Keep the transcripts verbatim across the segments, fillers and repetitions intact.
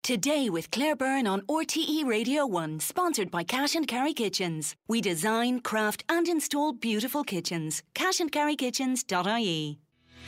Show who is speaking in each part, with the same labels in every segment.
Speaker 1: Today with Claire Byrne on R T E Radio one, sponsored by Cash and Carry Kitchens. We design, craft and install beautiful kitchens. cash and carry kitchens dot I E.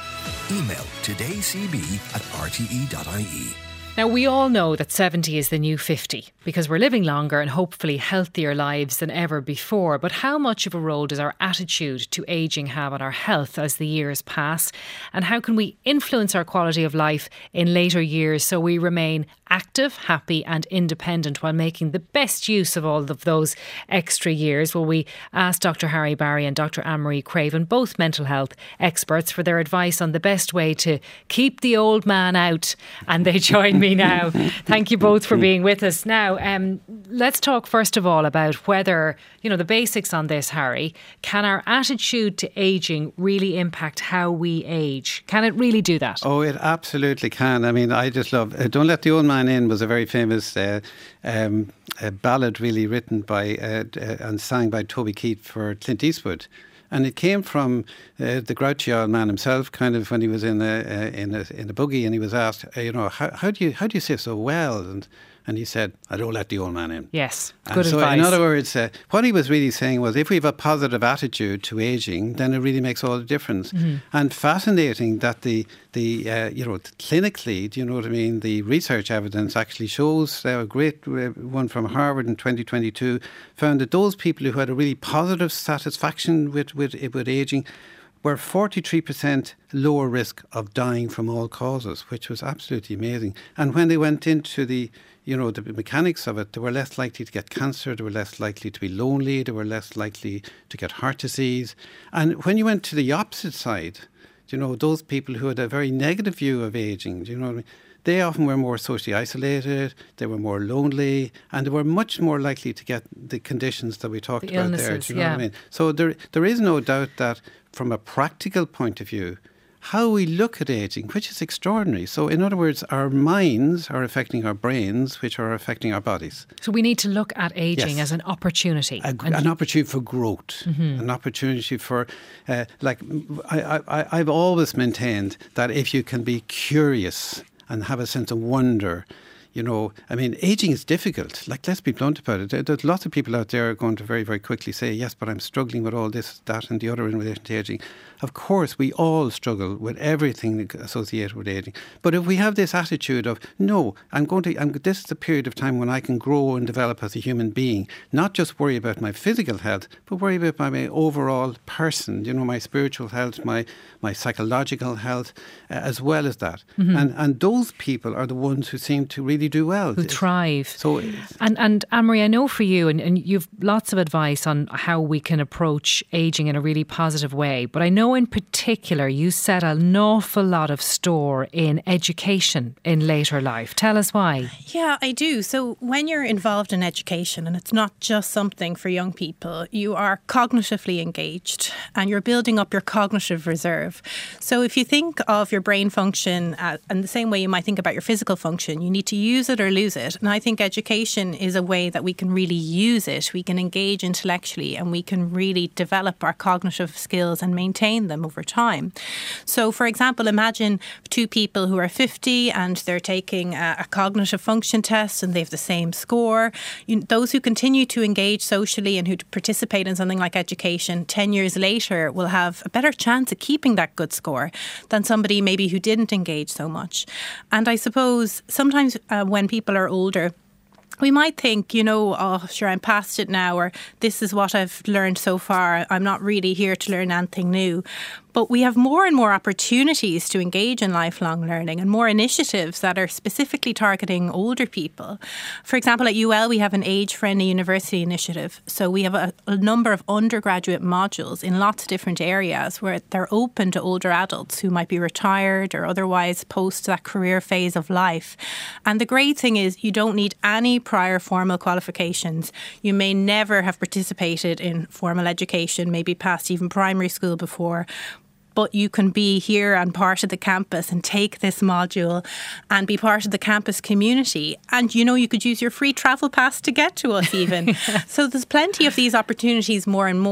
Speaker 2: Email todaycb at r t e dot i e.
Speaker 3: Now, we all know that seventy is the new fifty because we're living longer and hopefully healthier lives than ever before. But how much of a role does our attitude to ageing have on our health as the years pass? And how can we influence our quality of life in later years so we remain active, happy and independent while making the best use of all of those extra years? Well, we asked Doctor Harry Barry and Doctor Anne-Marie Craven, both mental health experts, for their advice on the best way to keep the old man out. And they join me now. Thank you both for being with us. Now, um, let's talk first of all about whether, you know, the basics on this, Harry. Can our attitude to ageing really impact how we age? Can it really do that?
Speaker 4: Oh, it absolutely can. I mean, I just love uh, Don't Let the Old Man In was a very famous uh, um, a ballad really written by uh, uh, and sang by Toby Keith for Clint Eastwood. And it came from uh, the grouchy old man himself, kind of when he was in a uh, in a in a buggy, and he was asked, uh, you know, how, how do you how do you say so well? And and he said, I don't let the old man in.
Speaker 3: Yes,
Speaker 4: and
Speaker 3: good
Speaker 4: so
Speaker 3: advice.
Speaker 4: In other words, uh, what he was really saying was, if we have a positive attitude to ageing, then it really makes all the difference. Mm-hmm. And fascinating that the the uh, you know clinically, do you know what I mean? The research evidence actually shows. Uh, a great uh, one from Harvard in twenty twenty-two found that those people who had a really positive satisfaction with with with aging were forty-three percent lower risk of dying from all causes, which was absolutely amazing. And when they went into the, you know, the mechanics of it, they were less likely to get cancer, they were less likely to be lonely, they were less likely to get heart disease. And when you went to the opposite side, you know, those people who had a very negative view of ageing, do you know what I mean? They often were more socially isolated, they were more lonely, and they were much more likely to get the conditions that we talked
Speaker 3: the
Speaker 4: about
Speaker 3: illnesses,
Speaker 4: there. Do you know
Speaker 3: yeah.
Speaker 4: what I mean? So there, there is no doubt that from a practical point of view, how we look at ageing, which is extraordinary. So in other words, our minds are affecting our brains, which are affecting our bodies.
Speaker 3: So we need to look at ageing
Speaker 4: Yes.
Speaker 3: as an opportunity.
Speaker 4: A, an opportunity for growth, mm-hmm. an opportunity for, uh, like, I, I, I've always maintained that if you can be curious and have a sense of wonder, you know, I mean, ageing is difficult. Like, let's be blunt about it. There, there's lots of people out there going to very, very quickly say, yes, but I'm struggling with all this, that and the other in relation to ageing. Of course, we all struggle with everything associated with ageing. But if we have this attitude of, no, I'm going to, I'm, this is the period of time when I can grow and develop as a human being, not just worry about my physical health, but worry about my, my overall person, you know, my spiritual health, my, my psychological health, uh, as well as that. Mm-hmm. And, and those people are the ones who seem to really do well.
Speaker 3: Who thrive.
Speaker 4: So,
Speaker 3: and, and Anne-Marie, I know for you, and, and you've lots of advice on how we can approach ageing in a really positive way, but I know in particular you set an awful lot of store in education in later life. Tell us why.
Speaker 5: Yeah, I do. So when you're involved in education, and it's not just something for young people, you are cognitively engaged and you're building up your cognitive reserve. So if you think of your brain function uh, in the same way you might think about your physical function, you need to use it or lose it. And I think education is a way that we can really use it. We can engage intellectually and we can really develop our cognitive skills and maintain them over time. So, for example, imagine two people who are fifty and they're taking a, a cognitive function test and they have the same score. You, those who continue to engage socially and who participate in something like education ten years later will have a better chance of keeping that good score than somebody maybe who didn't engage so much. And I suppose sometimes uh, when people are older, we might think, you know, oh, sure, I'm past it now, or this is what I've learned so far. I'm not really here to learn anything new. But we have more and more opportunities to engage in lifelong learning and more initiatives that are specifically targeting older people. For example, at U L, we have an age-friendly university initiative. So we have a, a number of undergraduate modules in lots of different areas where they're open to older adults who might be retired or otherwise post that career phase of life. And the great thing is you don't need any prior formal qualifications. You may never have participated in formal education, maybe past even primary school before. But you can be here and part of the campus and take this module and be part of the campus community. And, you know, you could use your free travel pass to get to us even. So there's plenty of these opportunities more and more.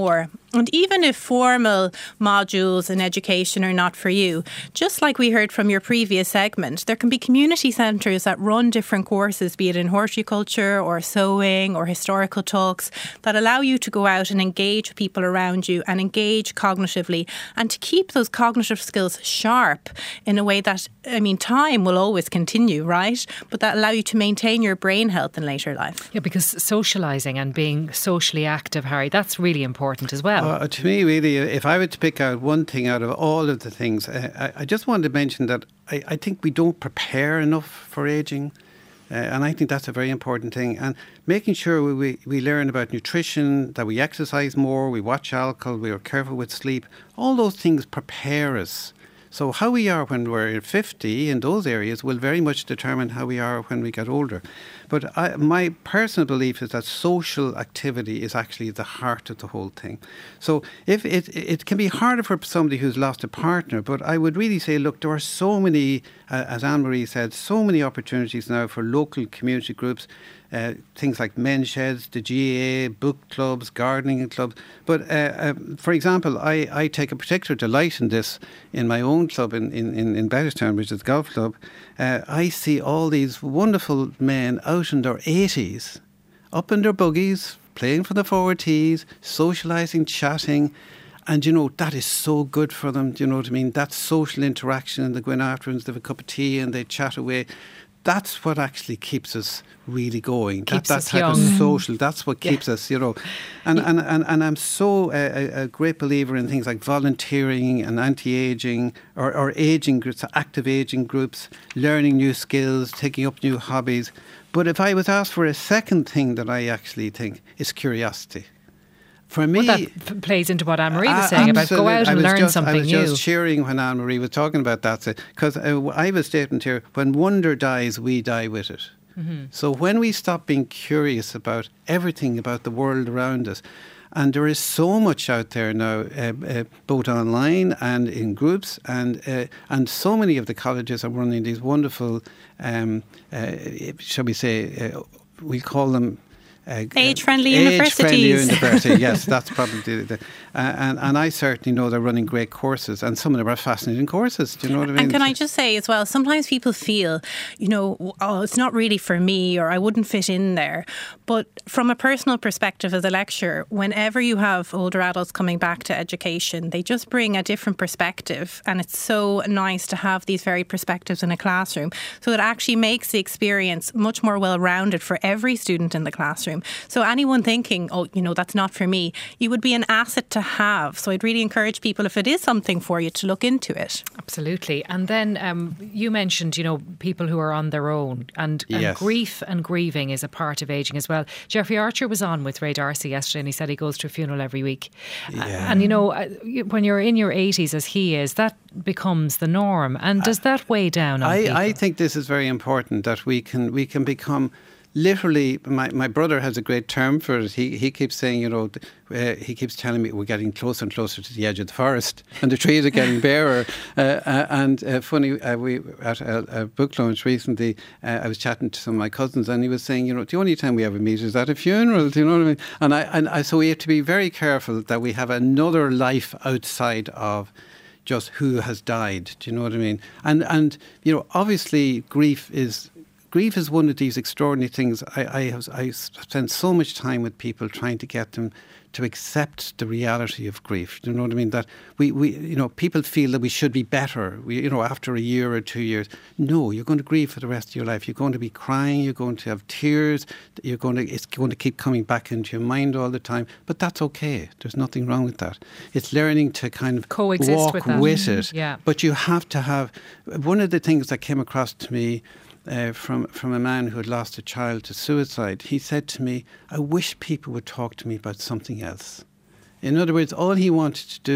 Speaker 5: And even if formal modules in education are not for you, just like we heard from your previous segment, there can be community centres that run different courses, be it in horticulture or sewing or historical talks, that allow you to go out and engage with people around you and engage cognitively and to keep those cognitive skills sharp in a way that, I mean, time will always continue, right? But that allow you to maintain your brain health in later life.
Speaker 3: Yeah, because socialising and being socially active, Harry, that's really important as well.
Speaker 4: Uh, to me, really, if I were to pick out one thing out of all of the things, uh, I, I just wanted to mention that I, I think we don't prepare enough for ageing. Uh, and I think that's a very important thing. And making sure we, we, we learn about nutrition, that we exercise more, we watch alcohol, we are careful with sleep. All those things prepare us. So how we are when we're fifty in those areas will very much determine how we are when we get older. But I, my personal belief is that social activity is actually the heart of the whole thing. So if it it can be harder for somebody who's lost a partner, but I would really say, look, there are so many, uh, as Anne-Marie said, so many opportunities now for local community groups. Uh, things like men's sheds, the G A A, book clubs, gardening clubs. But uh, uh, for example, I, I take a particular delight in this in my own club in, in, in Bettystown, which is the golf club. Uh, I see all these wonderful men out in their eighties, up in their buggies, playing for the forward tees, socialising, chatting. And, you know, that is so good for them. Do you know what I mean? That social interaction, and they go in afterwards, they have a cup of tea and they chat away. That's what actually keeps us really going.
Speaker 3: Keeps
Speaker 4: that that
Speaker 3: us
Speaker 4: type
Speaker 3: young.
Speaker 4: of social, that's what keeps
Speaker 3: yeah.
Speaker 4: us, you know. And, and, and, and I'm so uh, a, a great believer in things like volunteering and anti-aging or, or aging groups, active aging groups, learning new skills, taking up new hobbies. But if I was asked for a second thing that I actually think is curiosity. For me,
Speaker 3: well, that f- plays into what Anne-Marie was
Speaker 4: uh,
Speaker 3: saying about go out and learn
Speaker 4: just,
Speaker 3: something
Speaker 4: new. I was
Speaker 3: new.
Speaker 4: just cheering when Anne-Marie was talking about that, because uh, I have a statement here, when wonder dies, we die with it. Mm-hmm. So when we stop being curious about everything about the world around us, and there is so much out there now, uh, uh, both online and in groups, and uh, and so many of the colleges are running these wonderful, um, uh, shall we say, uh, we call them Uh,
Speaker 5: Age-friendly
Speaker 4: age
Speaker 5: universities.
Speaker 4: Age-friendly university, yes, that's probably the... Uh, and, and I certainly know they're running great courses, and some of them are fascinating courses, do you know what I mean?
Speaker 5: And can I just say as well, sometimes people feel, you know, oh, it's not really for me, or I wouldn't fit in there. But from a personal perspective as a lecturer, whenever you have older adults coming back to education, they just bring a different perspective, and it's so nice to have these very perspectives in a classroom. So it actually makes the experience much more well-rounded for every student in the classroom. So anyone thinking, oh, you know, that's not for me, you would be an asset to have. So I'd really encourage people, if it is something for you, to look into it.
Speaker 3: Absolutely. And then um, you mentioned, you know, people who are on their own, and, and
Speaker 4: yes.
Speaker 3: grief and grieving is a part of ageing as well. Jeffrey Archer was on with Ray Darcy yesterday, and he said he goes to a funeral every week.
Speaker 4: Yeah.
Speaker 3: And, you know, when you're in your eighties as he is, that becomes the norm. And does that weigh down on
Speaker 4: I,
Speaker 3: people?
Speaker 4: I think this is very important, that we can we can become... Literally, my, my brother has a great term for it. He he keeps saying, you know, uh, he keeps telling me we're getting closer and closer to the edge of the forest, and the trees are getting barer. Uh, uh, and uh, funny, uh, we at a, a book launch recently, uh, I was chatting to some of my cousins, and he was saying, you know, the only time we ever meet is at a funeral. Do you know what I mean? And I and I, so we have to be very careful that we have another life outside of just who has died. Do you know what I mean? And and you know, obviously, grief is. Grief is one of these extraordinary things. I, I have I spent so much time with people trying to get them to accept the reality of grief. Do you know what I mean? That we, we you know, people feel that we should be better, we, you know, after a year or two years. No, you're going to grieve for the rest of your life. You're going to be crying, you're going to have tears, you're going to, it's going to keep coming back into your mind all the time. But that's okay. There's nothing wrong with that. It's learning to kind of
Speaker 3: coexist
Speaker 4: walk
Speaker 3: with, that.
Speaker 4: with it.
Speaker 3: Yeah.
Speaker 4: But you have to have, one of the things that came across to me Uh, from from a man who had lost a child to suicide, he said to me, I wish people would talk to me about something else. In other words, all he wanted to do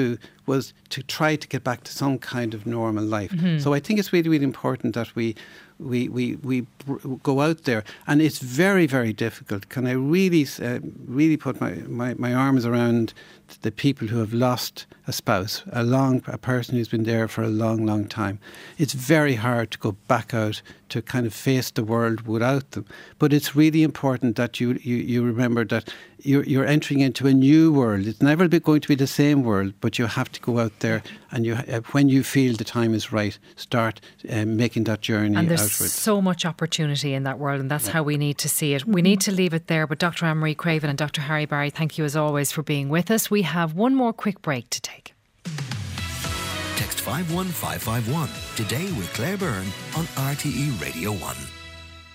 Speaker 4: was to try to get back to some kind of normal life.
Speaker 3: Mm-hmm.
Speaker 4: So I think it's really, really important that we we we we go out there, and it's very, very difficult. Can I really uh, really put my, my, my arms around the people who have lost a spouse, a long a person who's been there for a long, long time. It's very hard to go back out to kind of face the world without them. But it's really important that you you, you remember that you're, you're entering into a new world. It's never going to be the same world, but you have to go out there, and you uh, when you feel the time is right, start um, making that journey
Speaker 3: and there's
Speaker 4: outwards.
Speaker 3: So much opportunity in that world, and that's yeah. how we need to see it. We need to leave it there, but Doctor Anne-Marie Craven and Doctor Harry Barry, thank you as always for being with us. We have one more quick break to take.
Speaker 2: Text five one five five one today with Claire Byrne on R T E Radio one.